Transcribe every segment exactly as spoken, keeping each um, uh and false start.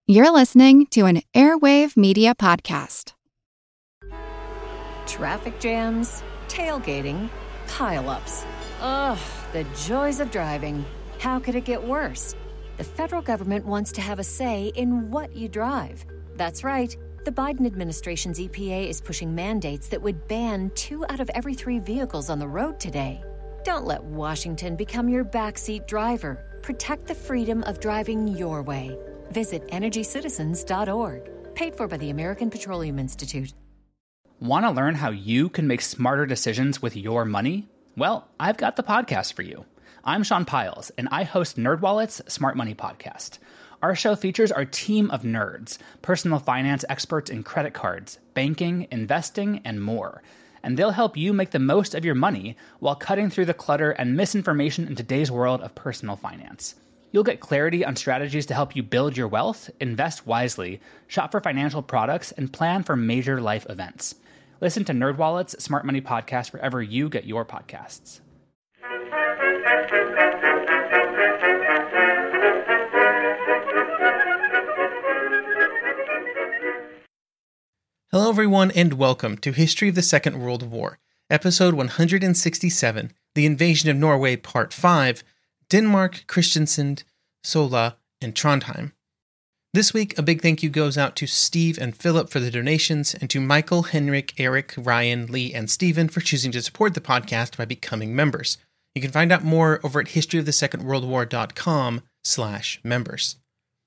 You're listening to an Airwave Media Podcast. Traffic jams, tailgating, pile-ups. Ugh, the joys of driving. How could it get worse? The federal government wants to have a say in what you drive. That's right. The Biden administration's E P A is pushing mandates that would ban two out of every three vehicles on the road today. Don't let Washington become your backseat driver. Protect the freedom of driving your way. Visit energy citizens dot org. Paid for by the American Petroleum Institute. Want to learn how you can make smarter decisions with your money? Well, I've got the podcast for you. I'm Sean Piles, and I host NerdWallet's Smart Money Podcast. Our show features our team of nerds, personal finance experts in credit cards, banking, investing, and more. And they'll help you make the most of your money while cutting through the clutter and misinformation in today's world of personal finance. You'll get clarity on strategies to help you build your wealth, invest wisely, shop for financial products, and plan for major life events. Listen to NerdWallet's Smart Money Podcast wherever you get your podcasts. Hello everyone and welcome to History of the Second World War, episode one hundred sixty-seven, The Invasion of Norway, Part five, Denmark, Kristiansand, Sola, and Trondheim. This week, a big thank you goes out to Steve and Philip for the donations, and to Michael, Henrik, Eric, Ryan, Lee, and Stephen for choosing to support the podcast by becoming members. You can find out more over at historyofthesecondworldwar.com slash members.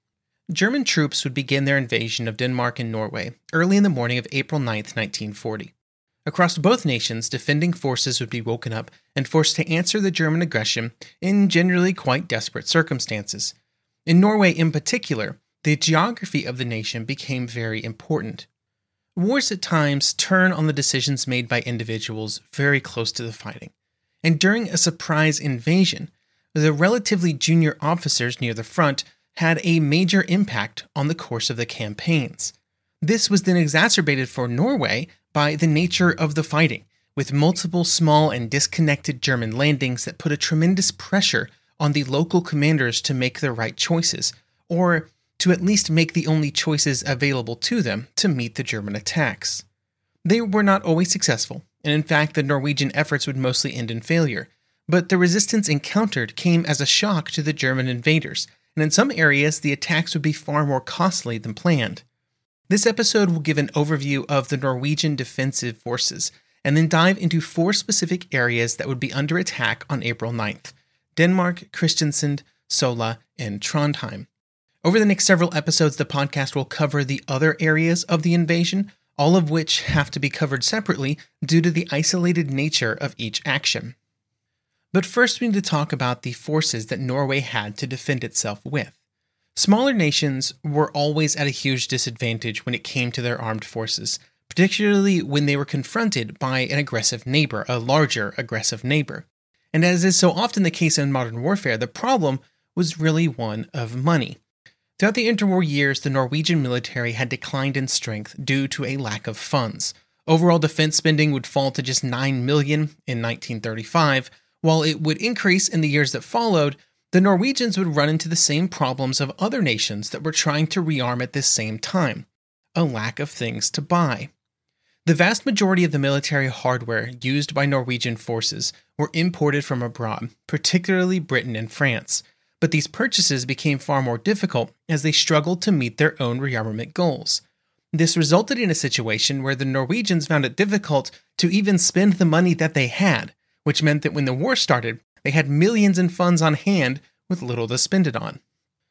German troops would begin their invasion of Denmark and Norway early in the morning of April ninth, nineteen forty. Across both nations, defending forces would be woken up and forced to answer the German aggression in generally quite desperate circumstances. In Norway in particular, the geography of the nation became very important. Wars at times turn on the decisions made by individuals very close to the fighting. And during a surprise invasion, the relatively junior officers near the front had a major impact on the course of the campaigns. This was then exacerbated for Norway by the nature of the fighting, with multiple small and disconnected German landings that put a tremendous pressure on the local commanders to make the right choices, or to at least make the only choices available to them to meet the German attacks. They were not always successful, and in fact the Norwegian efforts would mostly end in failure, but the resistance encountered came as a shock to the German invaders, and in some areas the attacks would be far more costly than planned. This episode will give an overview of the Norwegian defensive forces, and then dive into four specific areas that would be under attack on April ninth: Denmark, Kristiansand, Sola, and Trondheim. Over the next several episodes, the podcast will cover the other areas of the invasion, all of which have to be covered separately due to the isolated nature of each action. But first we need to talk about the forces that Norway had to defend itself with. Smaller nations were always at a huge disadvantage when it came to their armed forces, particularly when they were confronted by an aggressive neighbor, a larger aggressive neighbor. And as is so often the case in modern warfare, the problem was really one of money. Throughout the interwar years, the Norwegian military had declined in strength due to a lack of funds. Overall defense spending would fall to just nine million dollars in nineteen thirty-five. While it would increase in the years that followed, the Norwegians would run into the same problems of other nations that were trying to rearm at this same time: a lack of things to buy. The vast majority of the military hardware used by Norwegian forces were imported from abroad, particularly Britain and France, but these purchases became far more difficult as they struggled to meet their own rearmament goals. This resulted in a situation where the Norwegians found it difficult to even spend the money that they had, which meant that when the war started, they had millions in funds on hand with little to spend it on.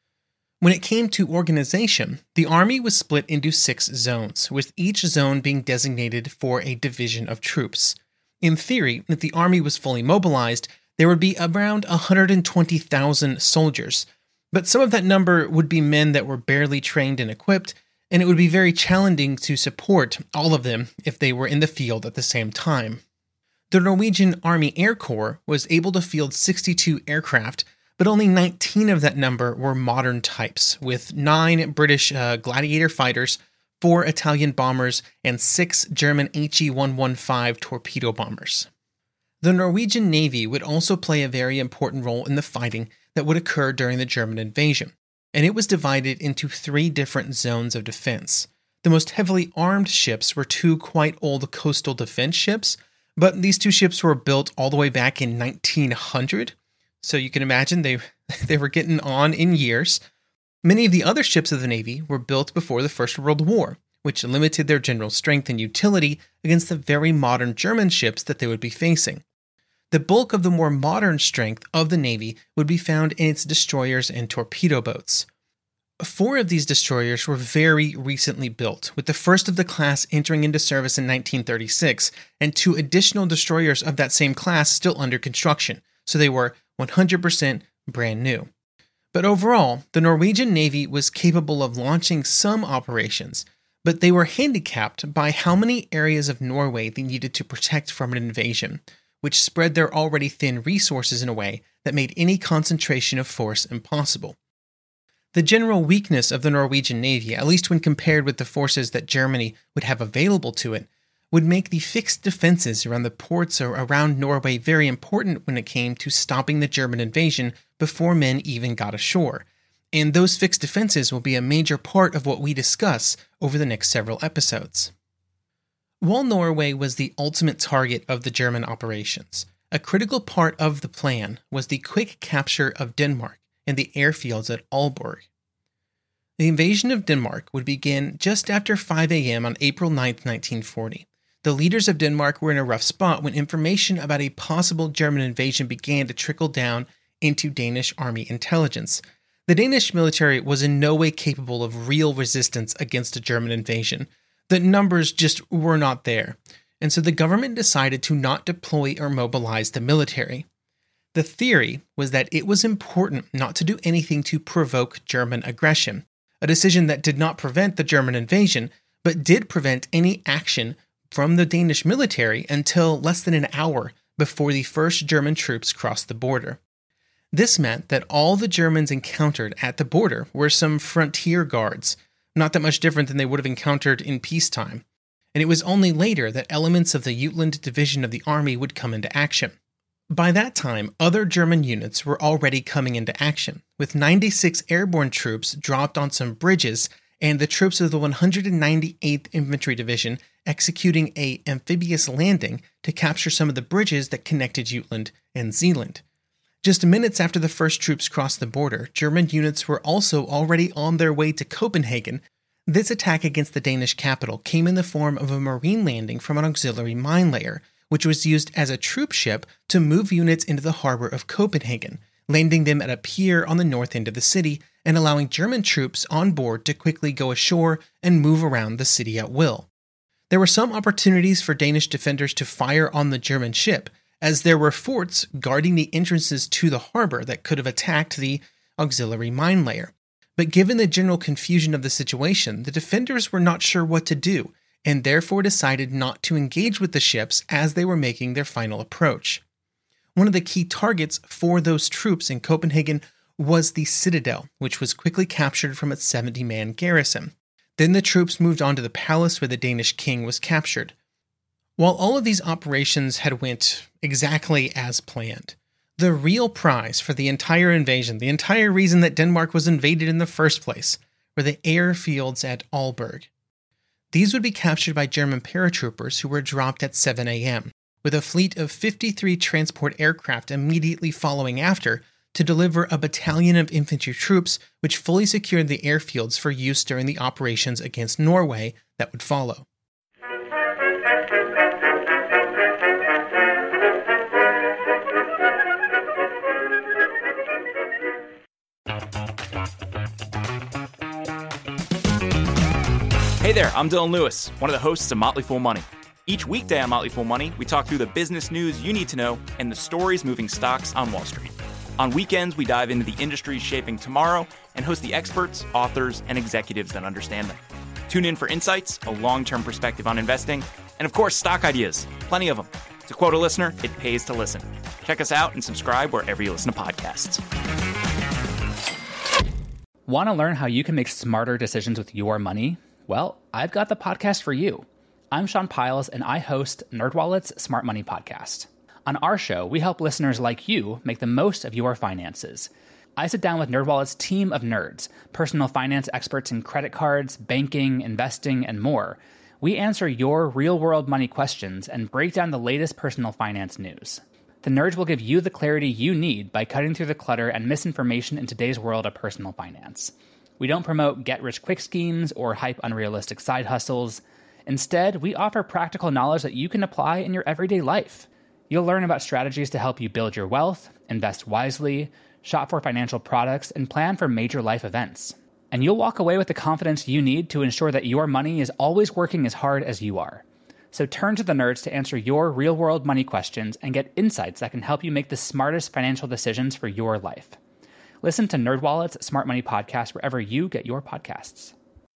When it came to organization, the army was split into six zones, with each zone being designated for a division of troops. In theory, if the army was fully mobilized, there would be around one hundred twenty thousand soldiers, but some of that number would be men that were barely trained and equipped, and it would be very challenging to support all of them if they were in the field at the same time. The Norwegian Army Air Corps was able to field sixty-two aircraft, but only nineteen of that number were modern types, with nine British uh, Gladiator fighters, four Italian bombers, and six German H E one fifteen torpedo bombers. The Norwegian Navy would also play a very important role in the fighting that would occur during the German invasion. and it was divided into three different zones of defense. The most heavily armed ships were two quite old coastal defense ships, but these two ships were built all the way back in nineteen hundred, so you can imagine they, they were getting on in years. Many of the other ships of the Navy were built before the First World War, which limited their general strength and utility against the very modern German ships that they would be facing. The bulk of the more modern strength of the Navy would be found in its destroyers and torpedo boats. Four of these destroyers were very recently built, with the first of the class entering into service in nineteen thirty-six, and two additional destroyers of that same class still under construction, so they were one hundred percent brand new. But overall, the Norwegian Navy was capable of launching some operations, but they were handicapped by how many areas of Norway they needed to protect from an invasion, which spread their already thin resources in a way that made any concentration of force impossible. The general weakness of the Norwegian Navy, at least when compared with the forces that Germany would have available to it, would make the fixed defenses around the ports or around Norway very important when it came to stopping the German invasion before men even got ashore. And those fixed defenses will be a major part of what we discuss over the next several episodes. While Norway was the ultimate target of the German operations, a critical part of the plan was the quick capture of Denmark and the airfields at Aalborg. The invasion of Denmark would begin just after five a.m. on April ninth, nineteen forty. The leaders of Denmark were in a rough spot when information about a possible German invasion began to trickle down into Danish army intelligence. The Danish military was in no way capable of real resistance against a German invasion. The numbers just were not there, and so the government decided to not deploy or mobilize the military. The theory was that it was important not to do anything to provoke German aggression, a decision that did not prevent the German invasion, but did prevent any action from the Danish military until less than an hour before the first German troops crossed the border. This meant that all the Germans encountered at the border were some frontier guards, not that much different than they would have encountered in peacetime, and it was only later that elements of the Jutland division of the army would come into action. By that time, other German units were already coming into action, with ninety-six airborne troops dropped on some bridges and the troops of the one hundred ninety-eighth Infantry Division executing an amphibious landing to capture some of the bridges that connected Jutland and Zealand. Just minutes after the first troops crossed the border, German units were also already on their way to Copenhagen. This attack against the Danish capital came in the form of a marine landing from an auxiliary mine layer, which was used as a troop ship to move units into the harbor of Copenhagen, landing them at a pier on the north end of the city and allowing German troops on board to quickly go ashore and move around the city at will. There were some opportunities for Danish defenders to fire on the German ship, as there were forts guarding the entrances to the harbor that could have attacked the auxiliary mine layer. But given the general confusion of the situation, the defenders were not sure what to do, and therefore decided not to engage with the ships as they were making their final approach. One of the key targets for those troops in Copenhagen was the Citadel, which was quickly captured from its seventy-man garrison. Then the troops moved on to the palace where the Danish king was captured. While all of these operations had went exactly as planned, the real prize for the entire invasion, the entire reason that Denmark was invaded in the first place, were the airfields at Aalborg. These would be captured by German paratroopers who were dropped at seven a.m., with a fleet of fifty-three transport aircraft immediately following after to deliver a battalion of infantry troops which fully secured the airfields for use during the operations against Norway that would follow. Hey there, I'm Dylan Lewis, one of the hosts of Motley Fool Money. Each weekday on Motley Fool Money, we talk through the business news you need to know and the stories moving stocks on Wall Street. On weekends, we dive into the industries shaping tomorrow and host the experts, authors, and executives that understand them. Tune in for insights, a long-term perspective on investing, and of course, stock ideas. Plenty of them. To quote a listener, it pays to listen. Check us out and subscribe wherever you listen to podcasts. Want to learn how you can make smarter decisions with your money? Well, I've got the podcast for you. I'm Sean Piles, and I host NerdWallet's Smart Money Podcast. On our show, we help listeners like you make the most of your finances. I sit down with NerdWallet's team of nerds, personal finance experts in credit cards, banking, investing, and more. We answer your real-world money questions and break down the latest personal finance news. The Nerds will give you the clarity you need by cutting through the clutter and misinformation in today's world of personal finance. We don't promote get-rich-quick schemes or hype unrealistic side hustles. Instead, we offer practical knowledge that you can apply in your everyday life. You'll learn about strategies to help you build your wealth, invest wisely, shop for financial products, and plan for major life events. And you'll walk away with the confidence you need to ensure that your money is always working as hard as you are. So turn to the Nerds to answer your real-world money questions and get insights that can help you make the smartest financial decisions for your life. Listen to NerdWallet's Smart Money Podcast wherever you get your podcasts.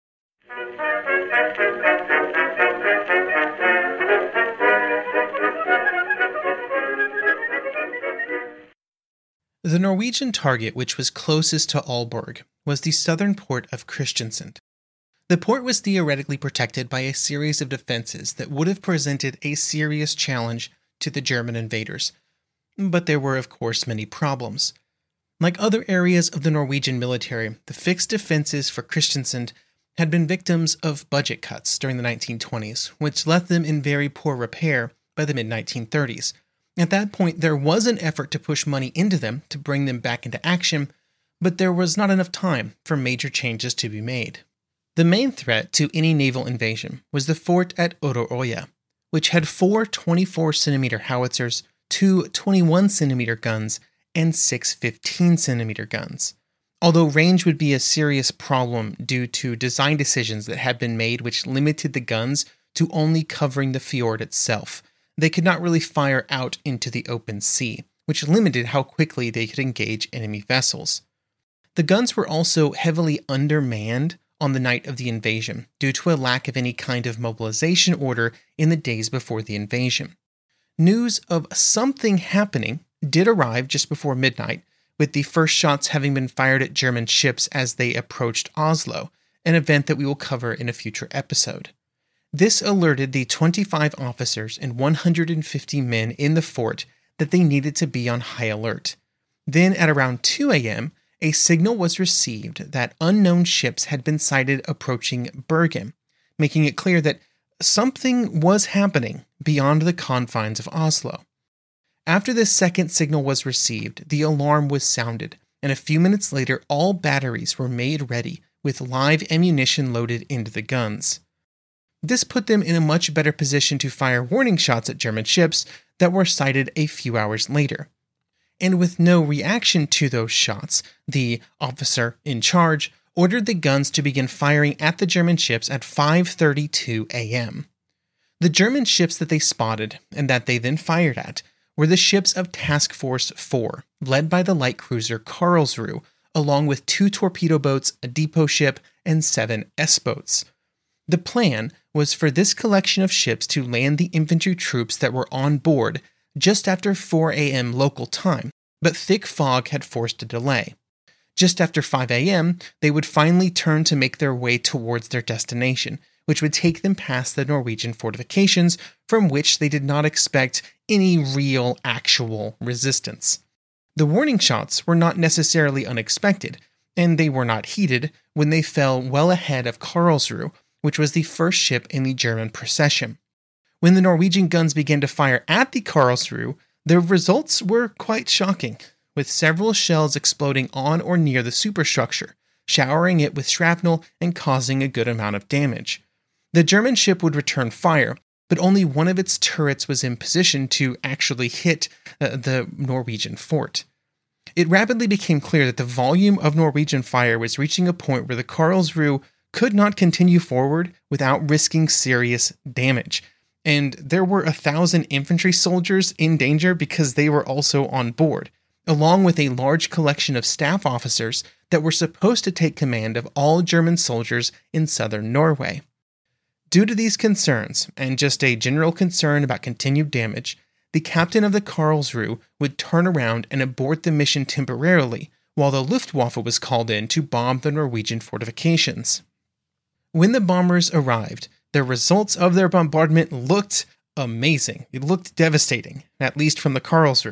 The Norwegian target which was closest to Aalborg was the southern port of Kristiansand. The port was theoretically protected by a series of defenses that would have presented a serious challenge to the German invaders, but there were of course many problems. Like other areas of the Norwegian military, the fixed defenses for Kristiansand had been victims of budget cuts during the nineteen twenties, which left them in very poor repair by the mid nineteen thirties. At that point, there was an effort to push money into them to bring them back into action, but there was not enough time for major changes to be made. The main threat to any naval invasion was the fort at Orderøya, which had four twenty-four centimeter howitzers, two twenty-one centimeter guns, and six fifteen centimeter guns. Although range would be a serious problem due to design decisions that had been made which limited the guns to only covering the fjord itself, they could not really fire out into the open sea, which limited how quickly they could engage enemy vessels. The guns were also heavily undermanned on the night of the invasion due to a lack of any kind of mobilization order in the days before the invasion. News of something happening did arrive just before midnight, with the first shots having been fired at German ships as they approached Oslo, an event that we will cover in a future episode. This alerted the twenty-five officers and one hundred fifty men in the fort that they needed to be on high alert. Then at around two a.m., a signal was received that unknown ships had been sighted approaching Bergen, making it clear that something was happening beyond the confines of Oslo. After this second signal was received, the alarm was sounded, and a few minutes later all batteries were made ready with live ammunition loaded into the guns. This put them in a much better position to fire warning shots at German ships that were sighted a few hours later. And with no reaction to those shots, the officer in charge ordered the guns to begin firing at the German ships at five thirty-two a.m. The German ships that they spotted, and that they then fired at, were the ships of Task Force four, led by the light cruiser Karlsruhe, along with two torpedo boats, a depot ship, and seven S-boats. The plan was for this collection of ships to land the infantry troops that were on board just after four a.m. local time, but thick fog had forced a delay. Just after five a.m., they would finally turn to make their way towards their destination, which would take them past the Norwegian fortifications, from which they did not expect any real, actual resistance. The warning shots were not necessarily unexpected, and they were not heeded when they fell well ahead of Karlsruhe, which was the first ship in the German procession. When the Norwegian guns began to fire at the Karlsruhe, the results were quite shocking, with several shells exploding on or near the superstructure, showering it with shrapnel and causing a good amount of damage. The German ship would return fire, but only one of its turrets was in position to actually hit uh, the Norwegian fort. It rapidly became clear that the volume of Norwegian fire was reaching a point where the Karlsruhe could not continue forward without risking serious damage, and there were a thousand infantry soldiers in danger because they were also on board, along with a large collection of staff officers that were supposed to take command of all German soldiers in southern Norway. Due to these concerns, and just a general concern about continued damage, the captain of the Karlsruhe would turn around and abort the mission temporarily, while the Luftwaffe was called in to bomb the Norwegian fortifications. When the bombers arrived, the results of their bombardment looked amazing. It looked devastating, at least from the Karlsruhe,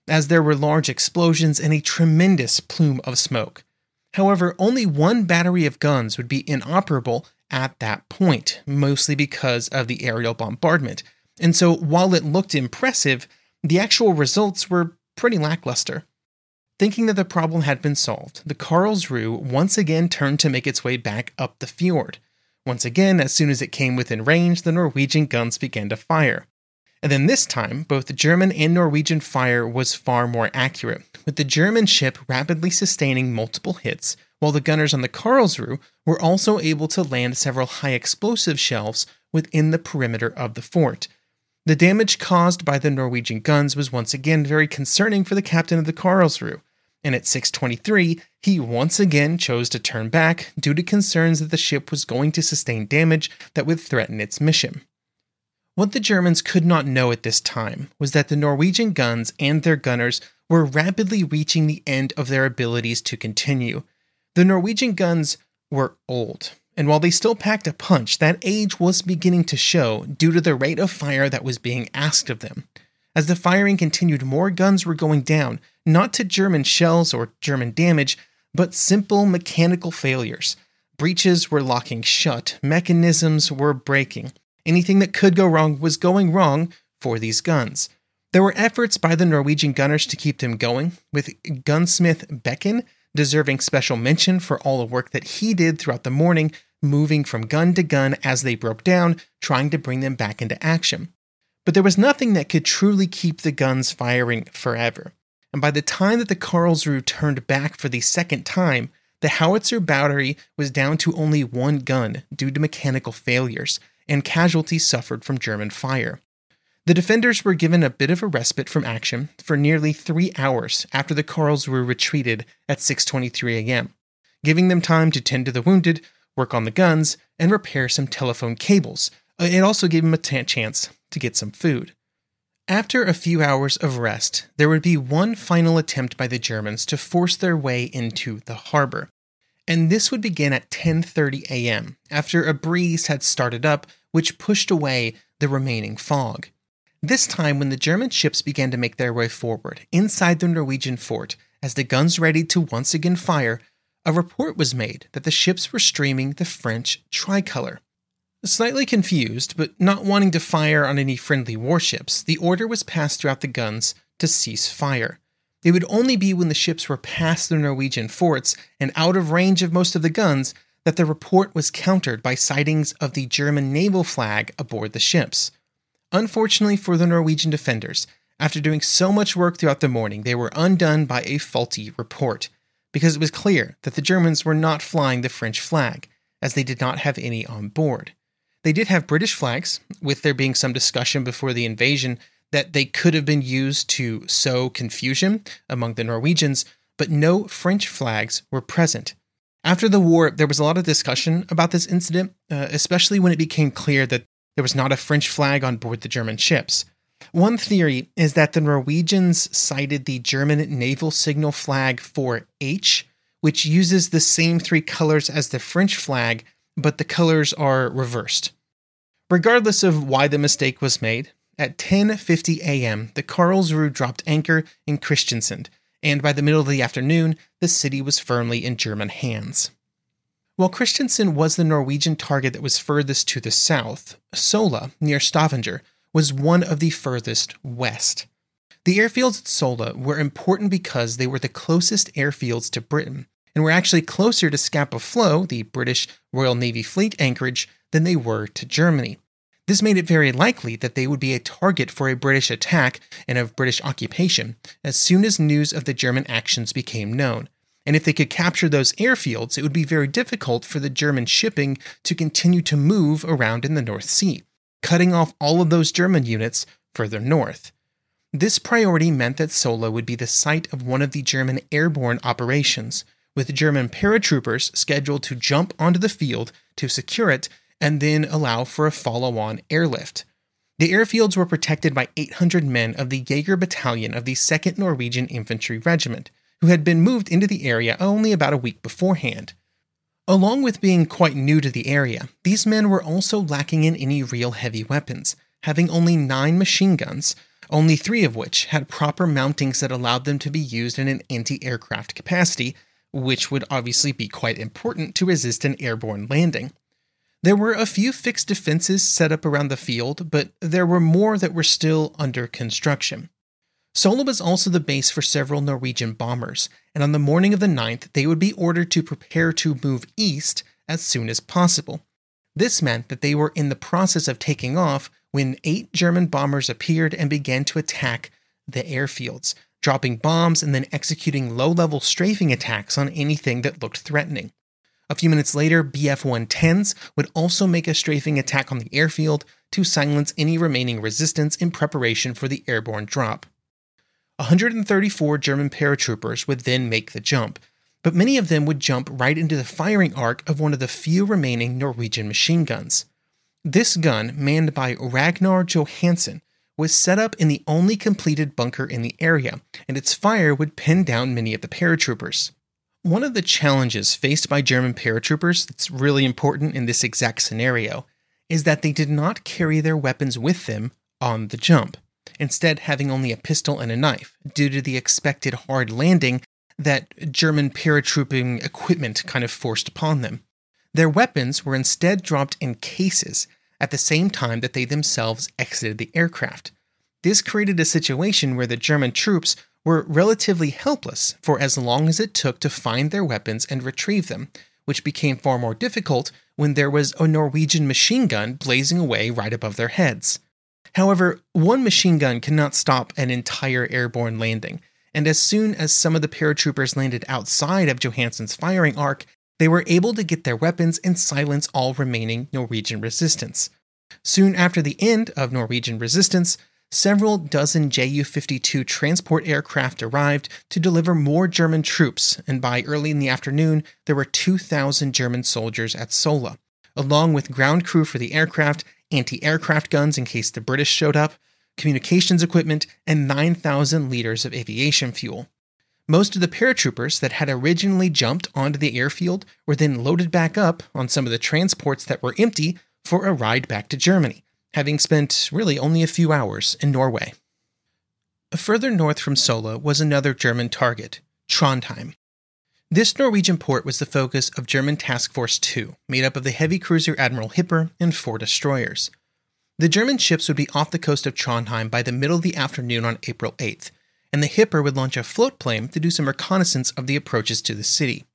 as there were large explosions and a tremendous plume of smoke. However, only one battery of guns would be inoperable at that point, mostly because of the aerial bombardment. And so while it looked impressive, the actual results were pretty lackluster. Thinking that the problem had been solved, the Karlsruhe once again turned to make its way back up the fjord. Once again, as soon as it came within range, the Norwegian guns began to fire. And then this time, both the German and Norwegian fire was far more accurate, with the German ship rapidly sustaining multiple hits, while the gunners on the Karlsruhe were also able to land several high-explosive shells within the perimeter of the fort. The damage caused by the Norwegian guns was once again very concerning for the captain of the Karlsruhe, and at six twenty-three, he once again chose to turn back due to concerns that the ship was going to sustain damage that would threaten its mission. What the Germans could not know at this time was that the Norwegian guns and their gunners were rapidly reaching the end of their abilities to continue. The Norwegian guns were old, and while they still packed a punch, that age was beginning to show due to the rate of fire that was being asked of them. As the firing continued, more guns were going down, not to German shells or German damage, but simple mechanical failures. Breaches were locking shut, mechanisms were breaking. Anything that could go wrong was going wrong for these guns. There were efforts by the Norwegian gunners to keep them going, with gunsmith Becken deserving special mention for all the work that he did throughout the morning, moving from gun to gun as they broke down, trying to bring them back into action. But there was nothing that could truly keep the guns firing forever. And by the time that the Karlsruhe turned back for the second time, the howitzer battery was down to only one gun due to mechanical failures, and casualties suffered from German fire. The defenders were given a bit of a respite from action for nearly three hours after the Karlsruhe retreated at six twenty-three a.m., giving them time to tend to the wounded, work on the guns, and repair some telephone cables. It also gave them a t- chance to get some food. After a few hours of rest, there would be one final attempt by the Germans to force their way into the harbor. And this would begin at ten thirty a.m., after a breeze had started up, which pushed away the remaining fog. This time, when the German ships began to make their way forward inside the Norwegian fort, as the guns readied to once again fire, a report was made that the ships were streaming the French tricolor. Slightly confused, but not wanting to fire on any friendly warships, the order was passed throughout the guns to cease fire. It would only be when the ships were past the Norwegian forts and out of range of most of the guns that the report was countered by sightings of the German naval flag aboard the ships. Unfortunately for the Norwegian defenders, after doing so much work throughout the morning, they were undone by a faulty report, because it was clear that the Germans were not flying the French flag, as they did not have any on board. They did have British flags, with there being some discussion before the invasion that they could have been used to sow confusion among the Norwegians, but no French flags were present. After the war, there was a lot of discussion about this incident, uh, especially when it became clear that there was not a French flag on board the German ships. One theory is that the Norwegians cited the German naval signal flag four H, which uses the same three colors as the French flag, but the colors are reversed. Regardless of why the mistake was made, at ten fifty a.m., the Karlsruhe dropped anchor in Kristiansand, and by the middle of the afternoon, the city was firmly in German hands. While Kristiansand was the Norwegian target that was furthest to the south, Sola, near Stavanger, was one of the furthest west. The airfields at Sola were important because they were the closest airfields to Britain, and were actually closer to Scapa Flow, the British Royal Navy Fleet anchorage, than they were to Germany. This made it very likely that they would be a target for a British attack and of British occupation as soon as news of the German actions became known. And if they could capture those airfields, it would be very difficult for the German shipping to continue to move around in the North Sea, cutting off all of those German units further north. This priority meant that Sola would be the site of one of the German airborne operations, with German paratroopers scheduled to jump onto the field to secure it and then allow for a follow-on airlift. The airfields were protected by eight hundred men of the Jaeger Battalion of the second Norwegian Infantry Regiment, who had been moved into the area only about a week beforehand. Along with being quite new to the area, these men were also lacking in any real heavy weapons, having only nine machine guns, only three of which had proper mountings that allowed them to be used in an anti-aircraft capacity, which would obviously be quite important to resist an airborne landing. There were a few fixed defenses set up around the field, but there were more that were still under construction. Sola was also the base for several Norwegian bombers, and on the morning of the ninth, they would be ordered to prepare to move east as soon as possible. This meant that they were in the process of taking off when eight German bombers appeared and began to attack the airfields, dropping bombs and then executing low-level strafing attacks on anything that looked threatening. A few minutes later, B F one tens would also make a strafing attack on the airfield to silence any remaining resistance in preparation for the airborne drop. one hundred thirty-four German paratroopers would then make the jump, but many of them would jump right into the firing arc of one of the few remaining Norwegian machine guns. This gun, manned by Ragnar Johansen, was set up in the only completed bunker in the area, and its fire would pin down many of the paratroopers. One of the challenges faced by German paratroopers that's really important in this exact scenario is that they did not carry their weapons with them on the jump, instead having only a pistol and a knife, due to the expected hard landing that German paratrooping equipment kind of forced upon them. Their weapons were instead dropped in cases at the same time that they themselves exited the aircraft. This created a situation where the German troops were relatively helpless for as long as it took to find their weapons and retrieve them, which became far more difficult when there was a Norwegian machine gun blazing away right above their heads. However, one machine gun cannot stop an entire airborne landing, and as soon as some of the paratroopers landed outside of Johansen's firing arc, they were able to get their weapons and silence all remaining Norwegian resistance. Soon after the end of Norwegian resistance, several dozen Ju fifty-two transport aircraft arrived to deliver more German troops, and by early in the afternoon, there were two thousand German soldiers at Sola, along with ground crew for the aircraft, anti-aircraft guns in case the British showed up, communications equipment, and nine thousand liters of aviation fuel. Most of the paratroopers that had originally jumped onto the airfield were then loaded back up on some of the transports that were empty for a ride back to Germany, having spent really only a few hours in Norway. Further north from Sola was another German target, Trondheim. This Norwegian port was the focus of German Task Force two, made up of the heavy cruiser Admiral Hipper and four destroyers. The German ships would be off the coast of Trondheim by the middle of the afternoon on April eighth, and the Hipper would launch a float plane to do some reconnaissance of the approaches to the city.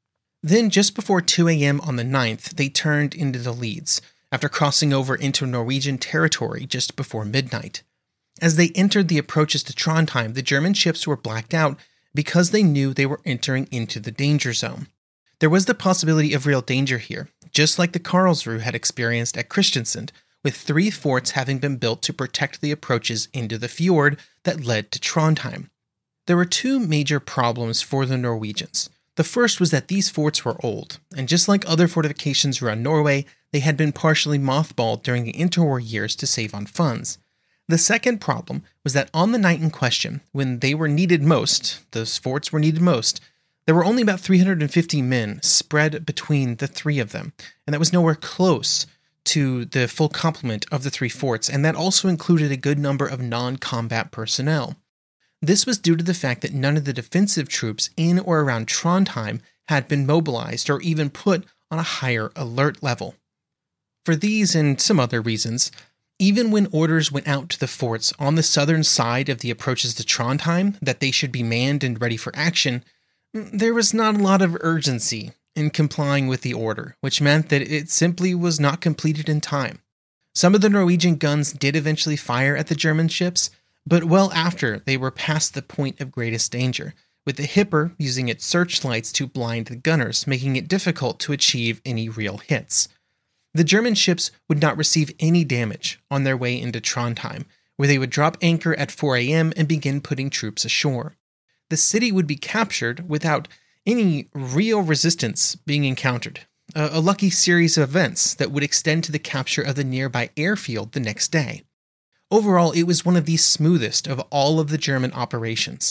Then, just before two a.m. on the ninth, they turned into the leads, after crossing over into Norwegian territory just before midnight. As they entered the approaches to Trondheim, the German ships were blacked out because they knew they were entering into the danger zone. There was the possibility of real danger here, just like the Karlsruhe had experienced at Kristiansand, with three forts having been built to protect the approaches into the fjord that led to Trondheim. There were two major problems for the Norwegians. The first was that these forts were old, and just like other fortifications around Norway, they had been partially mothballed during the interwar years to save on funds. The second problem was that on the night in question, when they were needed most, those forts were needed most, there were only about three hundred fifty men spread between the three of them, and that was nowhere close to the full complement of the three forts, and that also included a good number of non-combat personnel. This was due to the fact that none of the defensive troops in or around Trondheim had been mobilized or even put on a higher alert level. For these and some other reasons, even when orders went out to the forts on the southern side of the approaches to Trondheim that they should be manned and ready for action, there was not a lot of urgency in complying with the order, which meant that it simply was not completed in time. Some of the Norwegian guns did eventually fire at the German ships, but well after they were past the point of greatest danger, with the Hipper using its searchlights to blind the gunners, making it difficult to achieve any real hits. The German ships would not receive any damage on their way into Trondheim, where they would drop anchor at four a.m. and begin putting troops ashore. The city would be captured without any real resistance being encountered, a, a lucky series of events that would extend to the capture of the nearby airfield the next day. Overall, it was one of the smoothest of all of the German operations.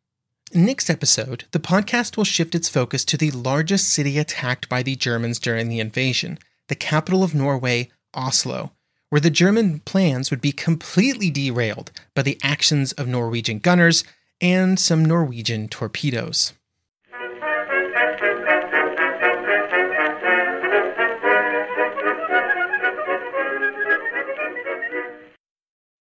Next episode, the podcast will shift its focus to the largest city attacked by the Germans during the invasion, the capital of Norway, Oslo, where the German plans would be completely derailed by the actions of Norwegian gunners and some Norwegian torpedoes.